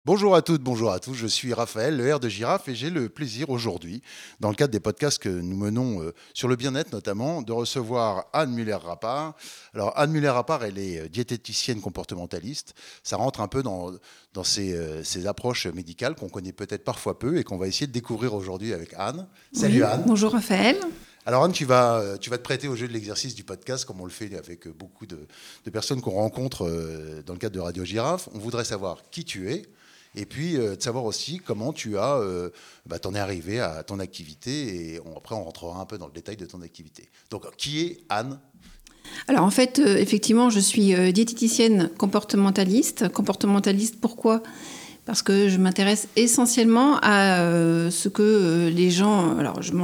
Bonjour à toutes, bonjour à tous, je suis Raphaël, le R de Girafe, et j'ai le plaisir aujourd'hui, dans le cadre des podcasts que nous menons sur le bien-être notamment, de recevoir Anne Muller-Rapart. Alors Anne Muller-Rapart, elle est diététicienne comportementaliste. Ça rentre un peu dans ces approches médicales qu'on connaît peut-être parfois peu et qu'on va essayer de découvrir aujourd'hui avec Anne. Salut Oui, Anne. bonjour Raphaël. Alors Anne, tu vas te prêter au jeu de l'exercice du podcast, comme on le fait avec beaucoup de personnes qu'on rencontre dans le cadre de Radio Girafe. On voudrait savoir qui tu es, et puis de savoir aussi comment t'en es arrivé à ton activité, et après on rentrera un peu dans le détail de ton activité. Donc qui est Anne ? Alors en fait, effectivement, je suis diététicienne comportementaliste. Comportementaliste, pourquoi ? Parce que je m'intéresse essentiellement à ce que les gens,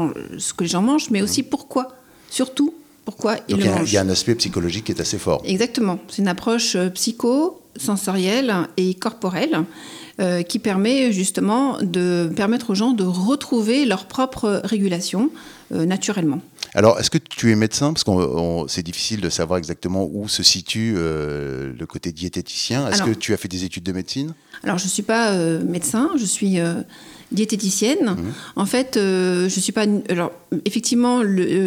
ce que les gens mangent, mais aussi pourquoi, surtout pourquoi ils Donc le mangent. il y a un aspect psychologique qui est assez fort. Exactement, c'est une approche psycho-sensorielle et corporelle qui permet justement de permettre aux gens de retrouver leur propre régulation naturellement. Alors, est-ce que tu es médecin ? Parce que c'est difficile de savoir exactement où se situe le côté diététicien. Est-ce que tu as fait des études de médecine ? Alors, je ne suis pas médecin, je suis diététicienne. En fait, je ne suis pas... Alors, effectivement,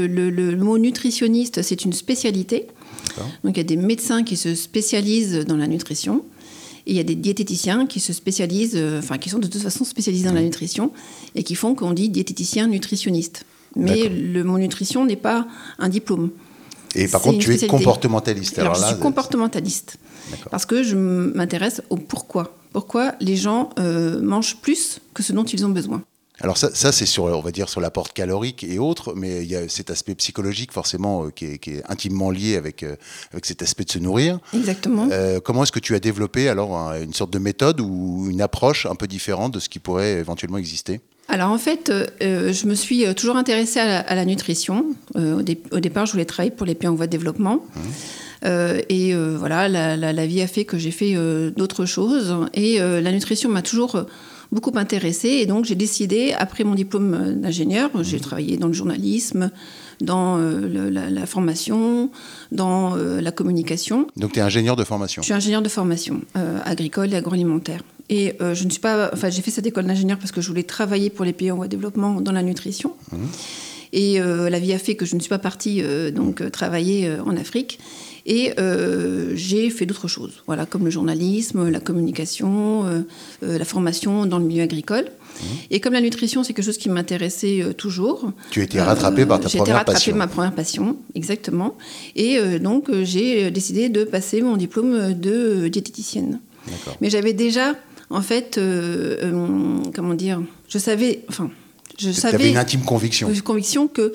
le mot nutritionniste, c'est une spécialité. D'accord. Donc, il y a des médecins qui se spécialisent dans la nutrition. Et il y a des diététiciens qui se spécialisent, qui sont de toute façon spécialisés dans la nutrition et qui font qu'on dit diététicien nutritionniste. Mais le mot nutrition n'est pas un diplôme. Et par contre, tu es comportementaliste. Alors je suis comportementaliste. D'accord. Parce que je m'intéresse au pourquoi. Pourquoi les gens mangent plus que ce dont ils ont besoin. Alors ça c'est on va dire, sur l'apport calorique et autres, mais il y a cet aspect psychologique forcément qui est intimement lié avec cet aspect de se nourrir. Exactement. Comment est-ce que tu as développé alors une sorte de méthode ou une approche un peu différente de ce qui pourrait éventuellement exister ? Alors en fait, je me suis toujours intéressée à la nutrition. Au départ, je voulais travailler pour les pays en voie de développement. Voilà, la vie a fait que j'ai fait d'autres choses. Et la nutrition m'a toujours beaucoup intéressée. Et donc, j'ai décidé, après mon diplôme d'ingénieur, j'ai travaillé dans le journalisme, dans la formation, dans la communication. Donc, tu es ingénieur de formation ? Je suis ingénieur de formation agricole et agroalimentaire. Et je ne suis pas... Enfin, j'ai fait cette école d'ingénieur parce que je voulais travailler pour les pays en voie de développement dans la nutrition. Et la vie a fait que je ne suis pas partie travailler en Afrique. Et j'ai fait d'autres choses, voilà, comme le journalisme, la communication, la formation dans le milieu agricole. Et comme la nutrition, c'est quelque chose qui m'intéressait toujours. Tu as été rattrapée par ta première passion. J'ai été rattrapée par ma première passion, exactement. Et donc, j'ai décidé de passer mon diplôme de diététicienne. D'accord. Mais j'avais déjà, en fait, je savais... Tu avais une intime conviction. Une conviction que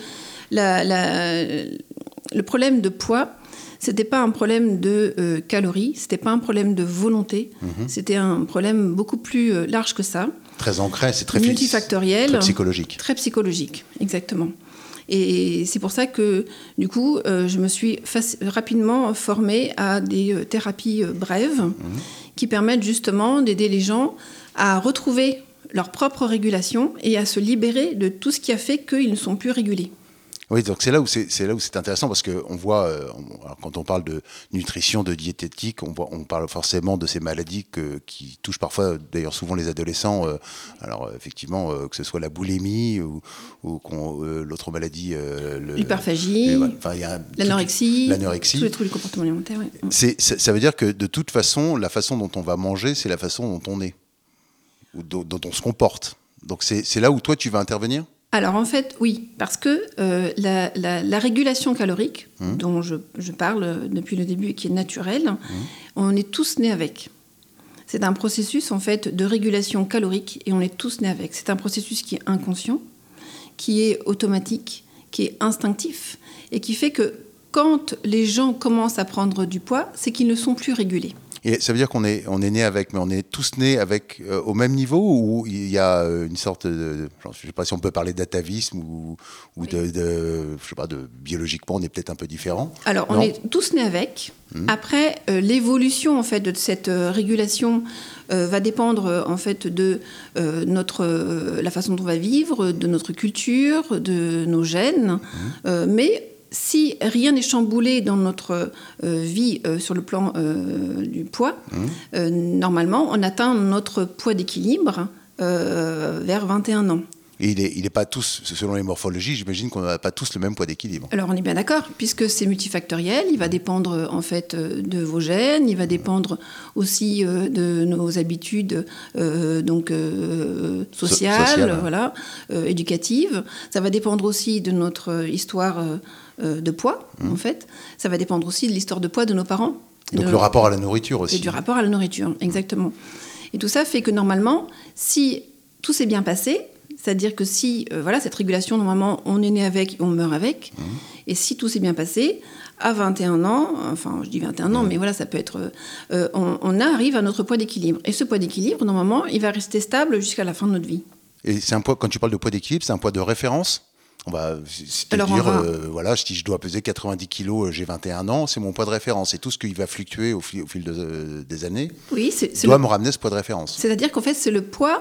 le problème de poids, c'était pas un problème de calories, c'était pas un problème de volonté, c'était un problème beaucoup plus large que ça. Très ancré, c'est très multifactoriel, très psychologique. Très psychologique, exactement. Et c'est pour ça que, du coup, je me suis rapidement formée à des thérapies brèves qui permettent justement d'aider les gens à retrouver leur propre régulation et à se libérer de tout ce qui a fait qu'ils ne sont plus régulés. Oui, donc c'est là où c'est intéressant parce qu'on voit, quand on parle de nutrition, de diététique, on parle forcément de ces maladies qui touchent parfois, d'ailleurs souvent les adolescents. Alors effectivement, que ce soit la boulimie ou l'autre maladie, l'hyperphagie, l'anorexie, tous les troubles du comportement alimentaire. Oui. Ça veut dire que de toute façon, la façon dont on va manger, c'est la façon dont on est, ou dont on se comporte. Donc c'est là où toi tu vas intervenir ? Alors en fait, oui, parce que la régulation calorique, dont je parle depuis le début et qui est naturelle, on est tous nés avec. C'est un processus en fait de régulation calorique et on est tous nés avec. C'est un processus qui est inconscient, qui est automatique, qui est instinctif et qui fait que quand les gens commencent à prendre du poids, c'est qu'ils ne sont plus régulés. Et ça veut dire qu'on est né avec, mais on est tous nés avec au même niveau, ou il y a une sorte de, je ne sais pas si on peut parler d'atavisme ou oui. Je sais pas, biologiquement on est peut-être un peu différent. Alors on est tous nés avec. Après l'évolution en fait de cette régulation va dépendre en fait de la façon dont on va vivre, de notre culture, de nos gènes, mais si rien n'est chamboulé dans notre vie sur le plan du poids, normalement, on atteint notre poids d'équilibre vers 21 ans. Et il n'est pas tous, selon les morphologies, j'imagine qu'on n'a pas tous le même poids d'équilibre. Alors on est bien d'accord, puisque c'est multifactoriel, il va dépendre en fait de vos gènes, il va dépendre aussi de nos habitudes sociales, voilà, éducatives. Ça va dépendre aussi de notre histoire de poids, en fait. Ça va dépendre aussi de l'histoire de poids de nos parents. Donc le rapport à la nourriture aussi. Et du rapport à la nourriture, exactement. Et tout ça fait que normalement, si tout s'est bien passé, c'est-à-dire que si, cette régulation, normalement, on est né avec, on meurt avec. Et si tout s'est bien passé, à 21 ans, enfin, je dis 21 ans, mais voilà, ça peut être... on arrive à notre poids d'équilibre. Et ce poids d'équilibre, normalement, il va rester stable jusqu'à la fin de notre vie. Et c'est un poids, quand tu parles de poids d'équilibre, c'est un poids de référence ? On va dire, si je dois peser 90 kilos, j'ai 21 ans, c'est mon poids de référence. Et tout ce qui va fluctuer au fil des années doit me ramener ce poids de référence. C'est-à-dire qu'en fait, c'est le poids...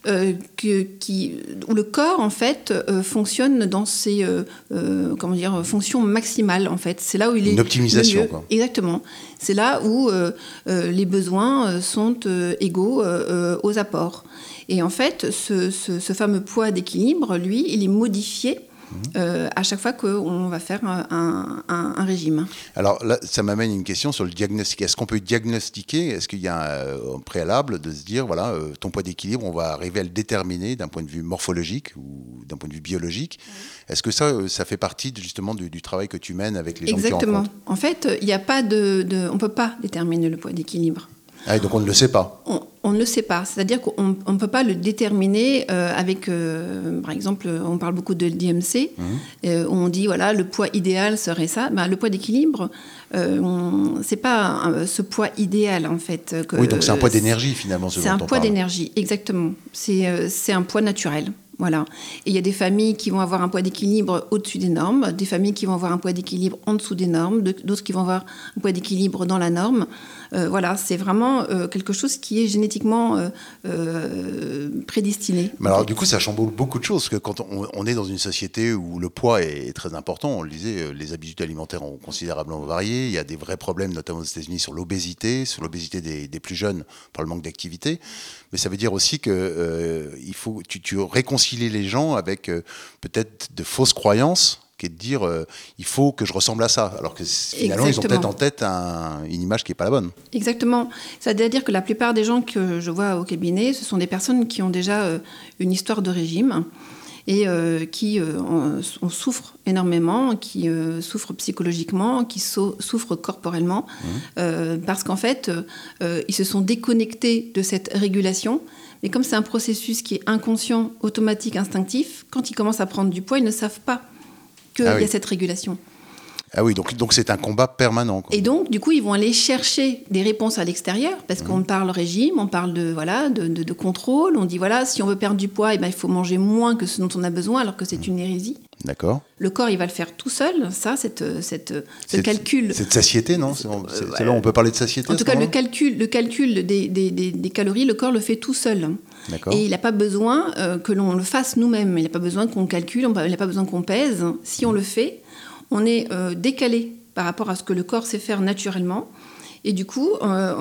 où le corps en fait fonctionne dans ses fonctions maximales en fait. C'est là où il est une optimisation quoi. Exactement. C'est là où les besoins sont égaux aux apports. Et en fait, ce fameux poids d'équilibre, lui, il est modifié à chaque fois qu'on va faire un régime. Alors là, ça m'amène une question sur le diagnostic. Est-ce qu'on peut diagnostiquer ? Est-ce qu'il y a un préalable de se dire, voilà, ton poids d'équilibre, on va arriver à le déterminer d'un point de vue morphologique ou d'un point de vue biologique ? Est-ce que ça fait partie justement du travail que tu mènes avec les gens que tu rencontres ? Exactement. En fait, il n'y a pas on ne peut pas déterminer le poids d'équilibre. Ah, et donc on ne le sait pas. On ne le sait pas. C'est-à-dire qu'on ne peut pas le déterminer avec, par exemple, on parle beaucoup de DMC, où on dit, voilà, le poids idéal serait ça. Le poids d'équilibre, c'est pas ce poids idéal, en fait. Oui, donc c'est un poids d'énergie, finalement, c'est un poids d'énergie, exactement. C'est un poids naturel. Voilà. Et il y a des familles qui vont avoir un poids d'équilibre au-dessus des normes, des familles qui vont avoir un poids d'équilibre en dessous des normes, d'autres qui vont avoir un poids d'équilibre dans la norme. Voilà, c'est vraiment quelque chose qui est génétiquement prédestiné. Mais alors, du coup, ça chamboule beaucoup de choses, parce que quand on est dans une société où le poids est très important, on le disait, les habitudes alimentaires ont considérablement varié, il y a des vrais problèmes, notamment aux États-Unis, sur l'obésité des plus jeunes par le manque d'activité. Mais ça veut dire aussi que il faut tu réconcilier les gens avec peut-être de fausses croyances, qui est de dire il faut que je ressemble à ça, alors que finalement ils ont peut-être en tête une image qui n'est pas la bonne. Exactement. C'est-à-dire que la plupart des gens que je vois au cabinet, ce sont des personnes qui ont déjà une histoire de régime et qui en souffrent énormément, qui souffrent psychologiquement, qui souffrent corporellement, parce qu'en fait, ils se sont déconnectés de cette régulation. Mais comme c'est un processus qui est inconscient, automatique, instinctif, quand ils commencent à prendre du poids, ils ne savent pas qu'il y a cette régulation. Ah oui, donc c'est un combat permanent, quoi. Et donc, du coup, ils vont aller chercher des réponses à l'extérieur, parce qu'on parle régime, on parle de contrôle, on dit, voilà, si on veut perdre du poids, il faut manger moins que ce dont on a besoin, alors que c'est une hérésie. D'accord. Le corps, il va le faire tout seul, ça, ce calcul. C'est de satiété, non ? C'est là où on peut parler de satiété. En tout cas, le calcul des calories, le corps le fait tout seul. D'accord. Et il n'a pas besoin que l'on le fasse nous-mêmes. Il n'a pas besoin qu'on calcule, il n'a pas besoin qu'on pèse. Si on le fait, on est décalé par rapport à ce que le corps sait faire naturellement. Et du coup,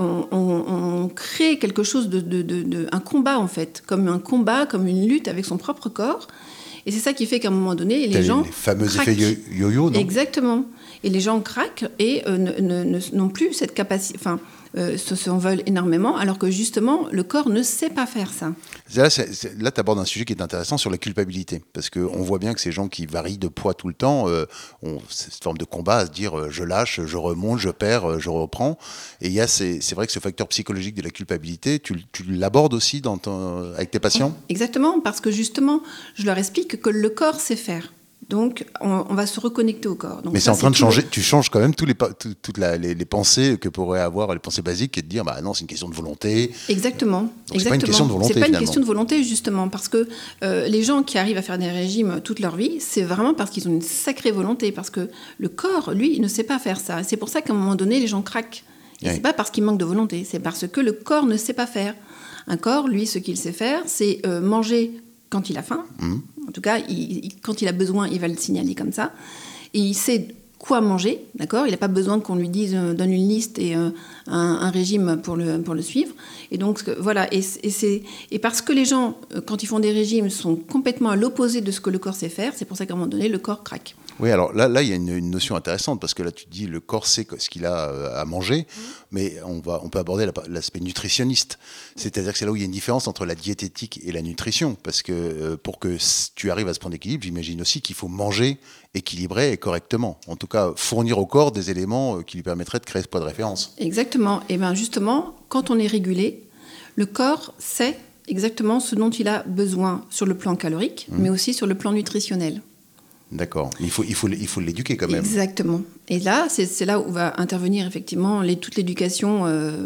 on crée quelque chose un combat, en fait. Comme un combat, comme une lutte avec son propre corps. Et c'est ça qui fait qu'à un moment donné, les gens... Les fameux craquent. effets yo-yo, non ? Exactement. Et les gens craquent et n'ont plus cette capacité... s'en veulent énormément, alors que justement, le corps ne sait pas faire ça. Là, tu abordes un sujet qui est intéressant sur la culpabilité, parce qu'on voit bien que ces gens qui varient de poids tout le temps ont cette forme de combat à se dire je lâche, je remonte, je perds, je reprends. Et c'est vrai que ce facteur psychologique de la culpabilité, tu l'abordes aussi avec tes patients ? Exactement, parce que justement, je leur explique que le corps sait faire. Donc, on va se reconnecter au corps. Donc, mais c'est en train de changer. Tu changes quand même toutes les pensées que pourraient avoir, les pensées basiques, et de dire, non, c'est une question de volonté. Exactement. Donc, c'est pas une question de volonté. C'est pas une question de volonté, justement, parce que les gens qui arrivent à faire des régimes toute leur vie, c'est vraiment parce qu'ils ont une sacrée volonté, parce que le corps, lui, il ne sait pas faire ça. Et c'est pour ça qu'à un moment donné, les gens craquent. Et c'est pas parce qu'ils manquent de volonté, c'est parce que le corps ne sait pas faire. Un corps, lui, ce qu'il sait faire, c'est manger quand il a faim. En tout cas, quand il a besoin, il va le signaler comme ça. et il sait quoi manger, d'accord ? Il n'a pas besoin qu'on lui dise, donne une liste et un régime pour le suivre. Et donc, voilà. Et parce que les gens, quand ils font des régimes, sont complètement à l'opposé de ce que le corps sait faire, c'est pour ça qu'à un moment donné, le corps craque. Oui, alors là, il y a une notion intéressante, parce que là, tu te dis, le corps sait ce qu'il a à manger, mais on peut aborder l'aspect nutritionniste. C'est-à-dire que c'est là où il y a une différence entre la diététique et la nutrition, parce que pour que tu arrives à ce point d'équilibre, j'imagine aussi qu'il faut manger équilibré et correctement. En tout cas, fournir au corps des éléments qui lui permettraient de créer ce poids de référence. Exactement. Et bien justement, quand on est régulé, le corps sait exactement ce dont il a besoin sur le plan calorique, mais aussi sur le plan nutritionnel. D'accord. Il faut l'éduquer quand même. Exactement. Et là, c'est là où va intervenir effectivement toute l'éducation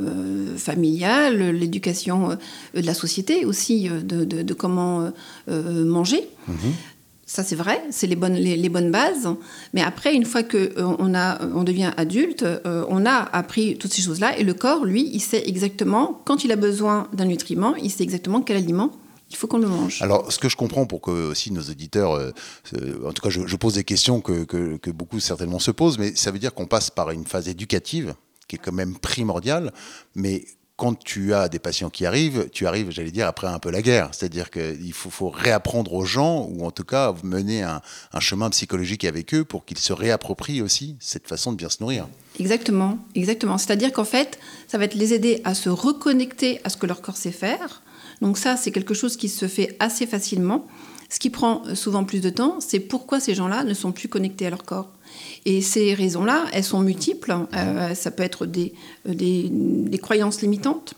familiale, l'éducation de la société aussi, de comment manger. Ça, c'est vrai, c'est les bonnes bases. Mais après, une fois qu'on devient adulte, on a appris toutes ces choses-là. Et le corps, lui, il sait exactement, quand il a besoin d'un nutriment, il sait exactement quel aliment il faut qu'on le mange. Alors, ce que je comprends pour que aussi nos auditeurs, en tout cas, je pose des questions que beaucoup certainement se posent, mais ça veut dire qu'on passe par une phase éducative qui est quand même primordiale, mais quand tu as des patients qui arrivent, tu arrives, j'allais dire, après un peu la guerre. C'est-à-dire qu'il faut réapprendre aux gens, ou en tout cas mener un chemin psychologique avec eux pour qu'ils se réapproprient aussi cette façon de bien se nourrir. Exactement. C'est-à-dire qu'en fait, ça va les aider à se reconnecter à ce que leur corps sait faire. Donc ça, c'est quelque chose qui se fait assez facilement. Ce qui prend souvent plus de temps, c'est pourquoi ces gens-là ne sont plus connectés à leur corps. Et ces raisons-là, elles sont multiples. Ça peut être des croyances limitantes.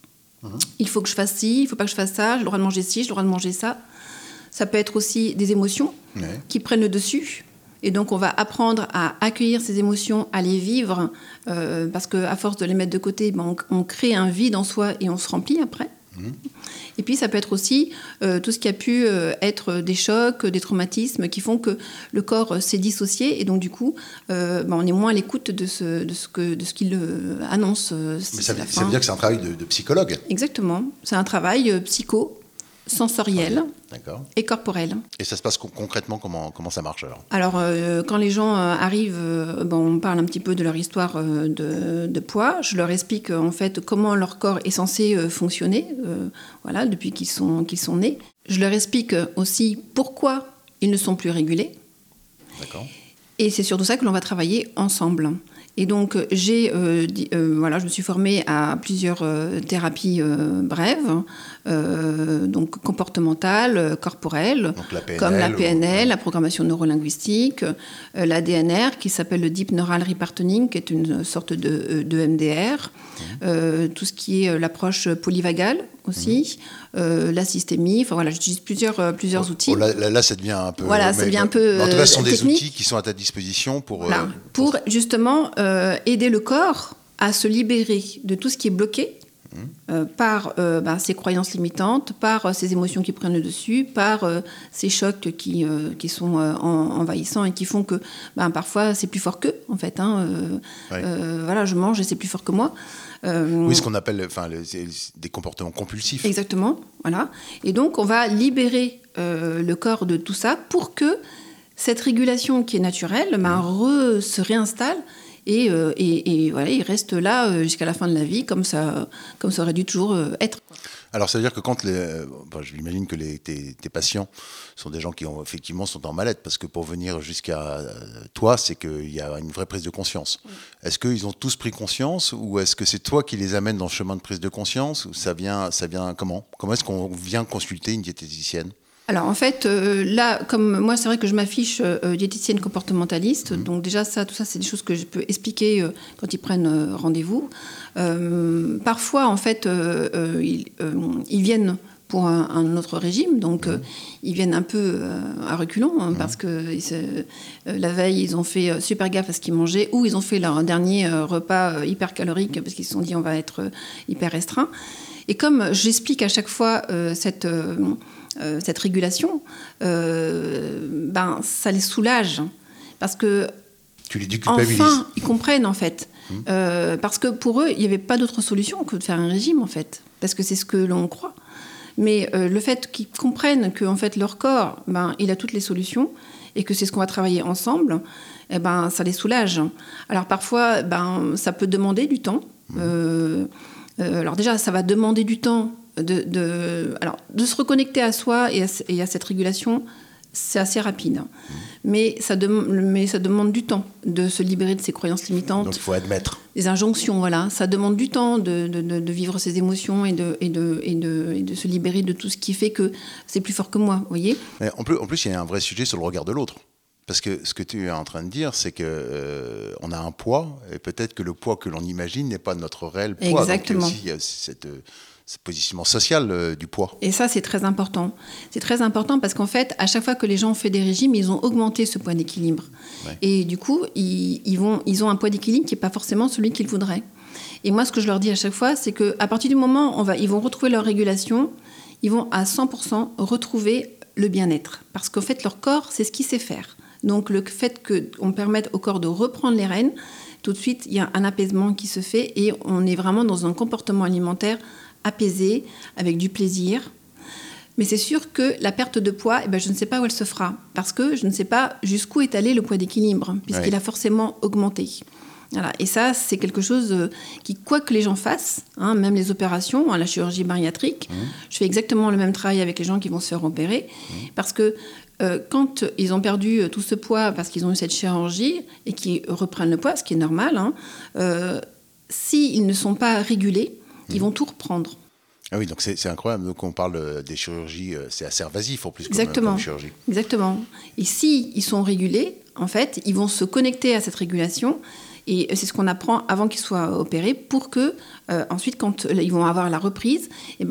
Il faut que je fasse ci, il ne faut pas que je fasse ça, j'ai le droit de manger ci, j'ai le droit de manger ça. Ça peut être aussi des émotions qui prennent le dessus. Et donc, on va apprendre à accueillir ces émotions, à les vivre, parce qu'à force de les mettre de côté, on crée un vide en soi et on se remplit après. Et puis ça peut être aussi tout ce qui a pu être des chocs, des traumatismes qui font que le corps s'est dissocié et donc du coup on est moins à l'écoute de ce qu'il annonce. Mais ça veut dire que c'est un travail de psychologue. Exactement, c'est un travail psycho-sensoriel et corporel. Et ça se passe concrètement, comment ça marche alors ? Alors quand les gens arrivent, on parle un petit peu de leur histoire de poids. Je leur explique en fait comment leur corps est censé fonctionner, depuis qu'ils sont nés. Je leur explique aussi pourquoi ils ne sont plus régulés. D'accord. Et c'est surtout ça que l'on va travailler ensemble. Et donc, je me suis formée à plusieurs thérapies brèves, donc comportementales, corporelles, donc comme la PNL, la programmation neurolinguistique, la DNR, qui s'appelle le Deep Neural Repartitoning, qui est une sorte de MDR, tout ce qui est l'approche polyvagale aussi, la systémie, j'utilise plusieurs outils. Là, ça devient un peu... Voilà, ça devient un peu en tout cas, ce sont technique. des outils qui sont à ta disposition pour justement aider le corps à se libérer de tout ce qui est bloqué par ces croyances limitantes, par ces émotions qui prennent le dessus, par ces chocs qui sont envahissants et qui font que parfois c'est plus fort qu'eux, en fait. Je mange et c'est plus fort que moi. Oui, ce qu'on appelle des comportements compulsifs. Exactement, voilà. Et donc, on va libérer le corps de tout ça pour que cette régulation qui est naturelle se réinstalle et il reste là jusqu'à la fin de la vie, comme ça aurait dû toujours être. Alors, ça veut dire que quand je m'imagine que tes patients sont des gens qui effectivement sont en mal-être, parce que pour venir jusqu'à toi, c'est qu'il y a une vraie prise de conscience. Oui. Est-ce qu'ils ont tous pris conscience, ou est-ce que c'est toi qui les amènes dans le chemin de prise de conscience, ou ça vient comment ? Comment est-ce qu'on vient consulter une diététicienne ? Alors en fait, là, comme moi, c'est vrai que je m'affiche diététicienne comportementaliste, donc déjà tout ça, c'est des choses que je peux expliquer quand ils prennent rendez-vous. Parfois, en fait, ils viennent pour un autre régime, donc ils viennent un peu à reculons, parce que la veille, ils ont fait super gaffe à ce qu'ils mangeaient, ou ils ont fait leur dernier repas hyper calorique, parce qu'ils se sont dit on va être hyper restreint. Et comme j'explique à chaque fois cette régulation, ça les soulage, parce que tu les déculpabilises. Enfin, ils comprennent en fait, parce que pour eux, il n'y avait pas d'autre solution que de faire un régime en fait, parce que c'est ce que l'on croit. Mais le fait qu'ils comprennent que en fait leur corps, il a toutes les solutions et que c'est ce qu'on va travailler ensemble, eh ben, ça les soulage. Alors parfois, ça peut demander du temps. Alors déjà, ça va demander du temps de se reconnecter à soi et à cette régulation. C'est assez rapide, mais ça demande du temps de se libérer de ses croyances limitantes. Donc il faut admettre. Des injonctions, voilà. Ça demande du temps de vivre ses émotions et de se libérer de tout ce qui fait que c'est plus fort que moi, vous voyez. Mais en plus, il y a un vrai sujet sur le regard de l'autre. Parce que ce que tu es en train de dire, c'est qu'on a un poids, et peut-être que le poids que l'on imagine n'est pas notre réel poids. Exactement. Donc il y a aussi ce positionnement social du poids. Et ça, c'est très important. C'est très important parce qu'en fait, à chaque fois que les gens ont fait des régimes, ils ont augmenté ce poids d'équilibre. Ouais. Et du coup, ils ont un poids d'équilibre qui n'est pas forcément celui qu'ils voudraient. Et moi, ce que je leur dis à chaque fois, c'est qu'à partir du moment où ils vont retrouver leur régulation, ils vont à 100% retrouver le bien-être. Parce qu'en fait, leur corps, c'est ce qu'il sait faire. Donc, le fait qu'on permette au corps de reprendre les rênes, tout de suite, il y a un apaisement qui se fait et on est vraiment dans un comportement alimentaire apaisé, avec du plaisir. Mais c'est sûr que la perte de poids, je ne sais pas où elle se fera, parce que je ne sais pas jusqu'où est allé le poids d'équilibre, puisqu'il a forcément augmenté. Voilà. Et ça, c'est quelque chose qui, quoi que les gens fassent, même les opérations, la chirurgie bariatrique, je fais exactement le même travail avec les gens qui vont se faire opérer, parce que quand ils ont perdu tout ce poids, parce qu'ils ont eu cette chirurgie, et qu'ils reprennent le poids, ce qui est normal, s'ils ne sont pas régulés, ils vont tout reprendre. Ah oui, donc c'est incroyable. Donc on parle des chirurgies, c'est assez invasif en plus comme chirurgie. Exactement. Et s'ils sont régulés, en fait, ils vont se connecter à cette régulation. Et c'est ce qu'on apprend avant qu'ils soient opérés pour que, ensuite, quand ils vont avoir la reprise,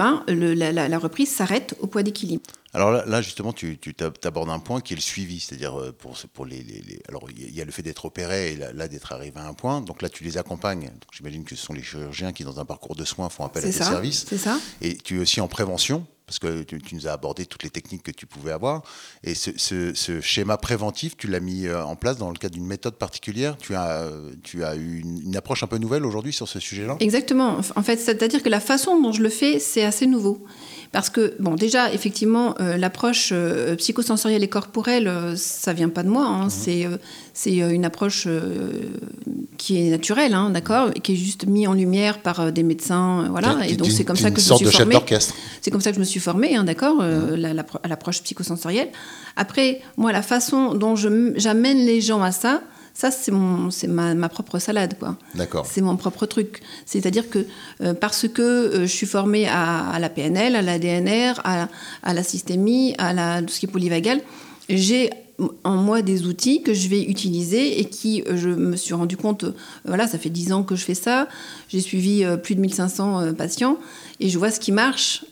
la reprise s'arrête au poids d'équilibre. Alors là justement, tu abordes un point qui est le suivi, c'est-à-dire pour les alors il y a le fait d'être opéré et là d'être arrivé à un point. Donc là, tu les accompagnes. Donc j'imagine que ce sont les chirurgiens qui, dans un parcours de soins, font appel à tes services. C'est ça. Et tu es aussi en prévention, parce que tu nous as abordé toutes les techniques que tu pouvais avoir. Et ce schéma préventif, tu l'as mis en place dans le cadre d'une méthode particulière. Tu as eu une approche un peu nouvelle aujourd'hui sur ce sujet-là ? Exactement. En fait, c'est-à-dire que la façon dont je le fais, c'est assez nouveau. Parce que, déjà, effectivement, l'approche psychosensorielle et corporelle, ça ne vient pas de moi. C'est une approche qui est naturelle, d'accord, qui est juste mise en lumière par des médecins. Voilà. Et donc, c'est comme ça que je me suis formée. C'est comme ça que je me suis formée, d'accord, à l'approche psychosensorielle. Après, moi, la façon dont j'amène les gens à ça, c'est ma propre salade, quoi. D'accord. C'est mon propre truc. C'est-à-dire que parce que je suis formée à la PNL, à la DNR, à la systémie, à tout ce qui est polyvagal, j'ai en moi des outils que je vais utiliser et qui, je me suis rendu compte, ça fait 10 ans que je fais ça, j'ai suivi plus de 1500 patients et je vois ce qui marche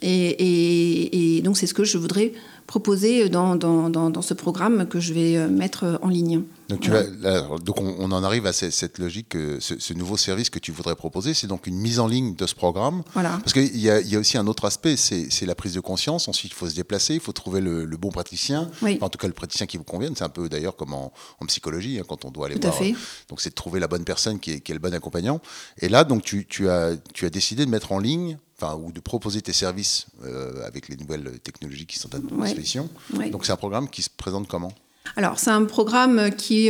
et donc c'est ce que je voudrais proposer dans ce programme que je vais mettre en ligne. Donc, donc on en arrive à cette logique, ce nouveau service que tu voudrais proposer, c'est donc une mise en ligne de ce programme. Voilà. Parce qu'il y a aussi un autre aspect, c'est la prise de conscience. Ensuite, il faut se déplacer, il faut trouver le bon praticien, en tout cas le praticien qui vous convienne. C'est un peu d'ailleurs comme en psychologie, quand on doit aller voir. Donc c'est de trouver la bonne personne qui est le bon accompagnant. Et là, donc tu as décidé de mettre en ligne, ou de proposer tes services avec les nouvelles technologies qui sont à notre disposition. Donc c'est un programme qui se présente comment ? Alors, c'est un programme qui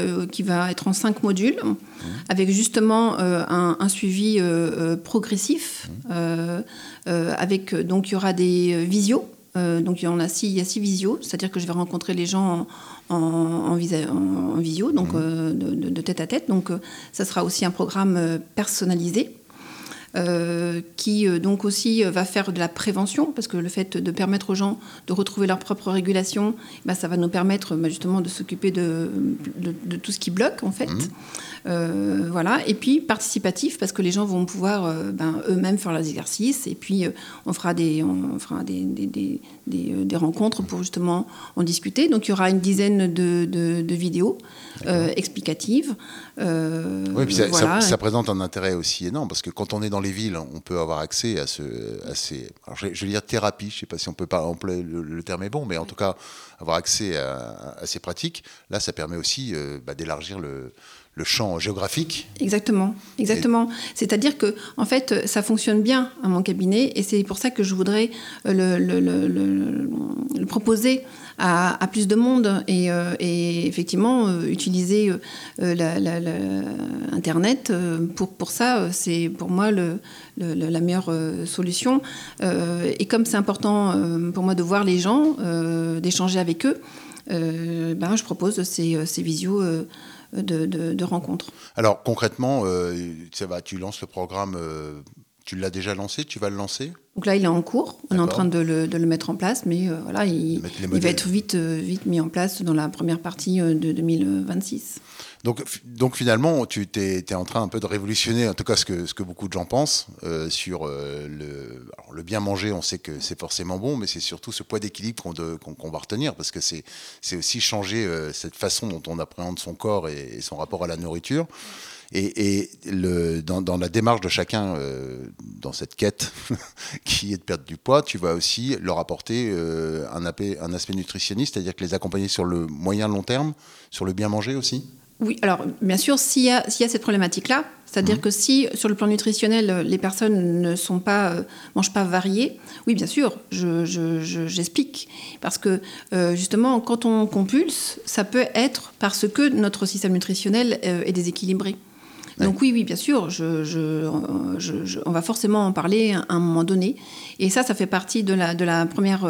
va être en 5 modules, avec justement un suivi progressif. Donc, il y aura des visios. Donc, il y a 6 visios, c'est-à-dire que je vais rencontrer les gens en visio, donc de tête à tête. Donc, ça sera aussi un programme personnalisé. Qui donc aussi va faire de la prévention, parce que le fait de permettre aux gens de retrouver leur propre régulation, ça va nous permettre justement de s'occuper de tout ce qui bloque en fait. Voilà. Et puis participatif, parce que les gens vont pouvoir eux-mêmes faire leurs exercices, et puis on fera des rencontres pour justement en discuter. Donc il y aura une dizaine de vidéos explicatives. Oui, puis ça présente un intérêt aussi énorme, parce que quand on est dans les villes, on peut avoir accès à ces alors je vais dire thérapie, je ne sais pas si on peut pas employer le terme est bon, mais en tout cas avoir accès à ces pratiques. Là, ça permet aussi d'élargir champ géographique. Exactement. C'est-à-dire que, en fait, ça fonctionne bien à mon cabinet, et c'est pour ça que je voudrais le proposer à plus de monde, et effectivement utiliser Internet pour ça. C'est pour moi la meilleure solution. Et comme c'est important pour moi de voir les gens, d'échanger avec eux, je propose ces visios de rencontres. Alors concrètement, tu lances le programme, tu l'as déjà lancé, tu vas le lancer ? Donc là, il est en cours, on est en train de le mettre en place, mais il va être vite mis en place dans la première partie de 2026. Donc finalement, tu es en train un peu de révolutionner, en tout cas ce que beaucoup de gens pensent, sur le bien manger. On sait que c'est forcément bon, mais c'est surtout ce poids d'équilibre qu'on va retenir, parce que c'est aussi changer cette façon dont on appréhende son corps et son rapport à la nourriture. Et dans la démarche de chacun, dans cette quête qui est de perdre du poids, tu vas aussi leur apporter un aspect nutritionniste, c'est-à-dire que les accompagner sur le moyen long terme, sur le bien manger aussi. Oui, alors bien sûr, s'il y a cette problématique-là, c'est-à-dire que si sur le plan nutritionnel, les personnes ne mangent pas varié, oui, bien sûr, j'explique. Parce que justement, quand on compulse, ça peut être parce que notre système nutritionnel est déséquilibré. Donc oui, bien sûr, on va forcément en parler à un moment donné. Et ça fait partie de la première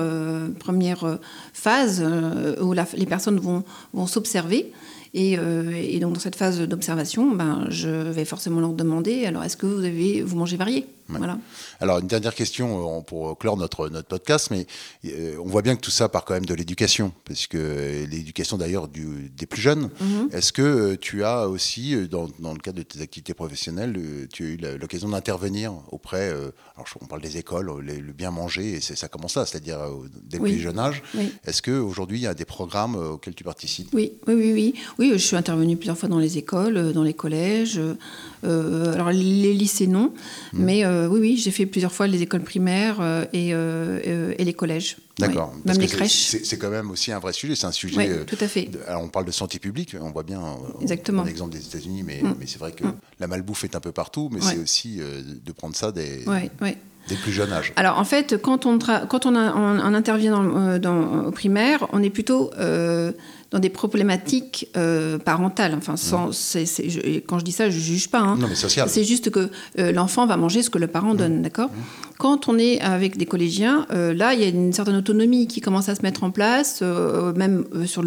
phase où les personnes vont s'observer. Et donc dans cette phase d'observation, je vais forcément leur demander, alors est-ce que vous mangez varié ? Ouais. Voilà. Alors une dernière question pour clore notre podcast, mais on voit bien que tout ça part quand même de l'éducation, parce que l'éducation d'ailleurs des plus jeunes. Mm-hmm. Est-ce que tu as aussi, dans le cadre de tes activités professionnelles, tu as eu l'occasion d'intervenir auprès, alors on parle des écoles, le bien manger, et ça commence là, c'est-à-dire dès le plus jeune âge. Oui. Est-ce qu'aujourd'hui il y a des programmes auxquels tu participes ? Oui, je suis intervenue plusieurs fois dans les écoles, dans les collèges, alors les lycées non, mais oui, j'ai fait plusieurs fois les écoles primaires et les collèges. D'accord. Ouais. Même les crèches. C'est quand même aussi un vrai sujet. C'est un sujet. Oui, tout à fait. Alors on parle de santé publique. On voit bien. Exactement. L'exemple des États-Unis, mais c'est vrai que la malbouffe est un peu partout. Mais c'est aussi de prendre ça dès le plus jeune âge. Alors en fait, quand on intervient au primaire, on est plutôt dans des problématiques parentales. Enfin, quand je dis ça, je ne juge pas. Hein. Non, mais social. C'est juste que l'enfant va manger ce que le parent donne, d'accord ? Quand on est avec des collégiens, là, il y a une certaine autonomie qui commence à se mettre en place, même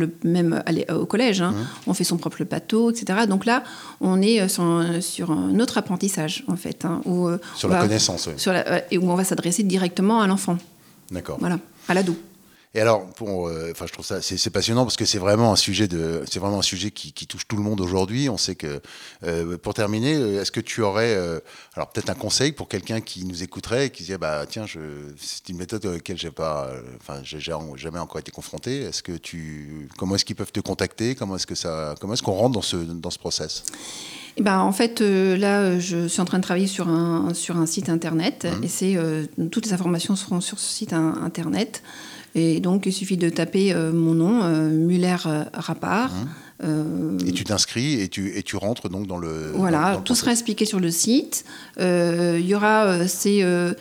au collège. Hein. On fait son propre plateau, etc. Donc là, on est sur un autre apprentissage, en fait. Hein, sur la connaissance, oui. Et où on va s'adresser directement à l'enfant. D'accord. Voilà, à l'ado. Et alors, je trouve ça c'est passionnant parce que c'est vraiment un sujet qui touche tout le monde aujourd'hui. On sait que, pour terminer, est-ce que tu aurais, alors peut-être un conseil pour quelqu'un qui nous écouterait et qui disait, tiens, c'est une méthode à laquelle j'ai jamais encore été confronté. Comment est-ce qu'ils peuvent te contacter ? Comment est-ce qu'on rentre dans ce process ? En fait, là, je suis en train de travailler sur un site internet et toutes les informations seront sur ce site internet. Et donc, il suffit de taper mon nom, Muller-Rapart. Et tu t'inscris et tu rentres donc dans le... Voilà, tout sera expliqué sur le site. Il y aura ce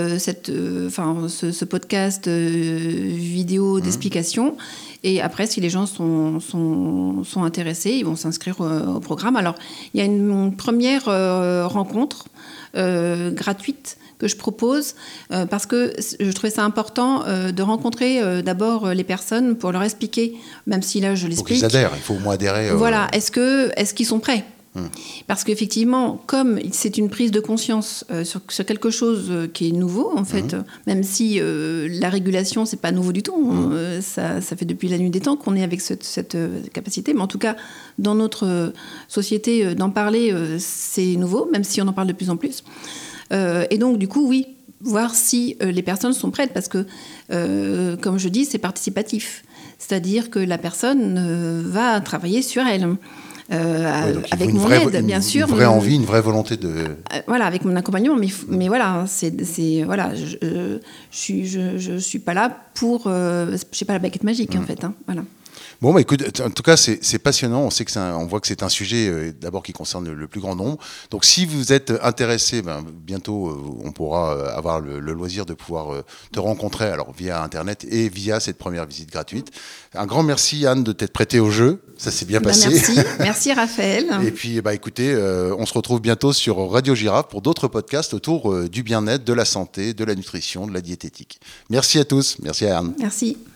podcast vidéo d'explication. Et après, si les gens sont intéressés, ils vont s'inscrire au programme. Alors, il y a une première rencontre gratuite que je propose parce que je trouvais ça important de rencontrer d'abord les personnes pour leur expliquer, même si là je l'explique. Pour qu'ils adhèrent, il faut au moins adhérer. Voilà, est-ce qu'ils sont prêts ? Parce qu'effectivement, comme c'est une prise de conscience sur quelque chose qui est nouveau, en fait, même si la régulation, c'est pas nouveau du tout, ça fait depuis la nuit des temps qu'on est avec cette capacité, mais en tout cas, dans notre société, d'en parler, c'est nouveau, même si on en parle de plus en plus. Et donc, du coup, oui, voir si les personnes sont prêtes, parce que, comme je dis, c'est participatif. C'est-à-dire que la personne va travailler sur elle. Avec mon aide, bien sûr. Une vraie envie, une vraie volonté de... Voilà, avec mon accompagnement, mais voilà, je suis pas là pour... je n'ai pas la baguette magique, en fait. Hein, voilà. Bon, bah, écoute, en tout cas, c'est passionnant. On sait que on voit que c'est un sujet d'abord qui concerne le plus grand nombre. Donc, si vous êtes intéressé, bientôt, on pourra avoir le loisir de pouvoir te rencontrer, alors via Internet et via cette première visite gratuite. Un grand merci, Anne, de t'être prêtée au jeu. Ça s'est bien passé. Merci Raphaël. Et puis, écoutez, on se retrouve bientôt sur Radio Girafe pour d'autres podcasts autour du bien-être, de la santé, de la nutrition, de la diététique. Merci à tous. Merci à Anne. Merci.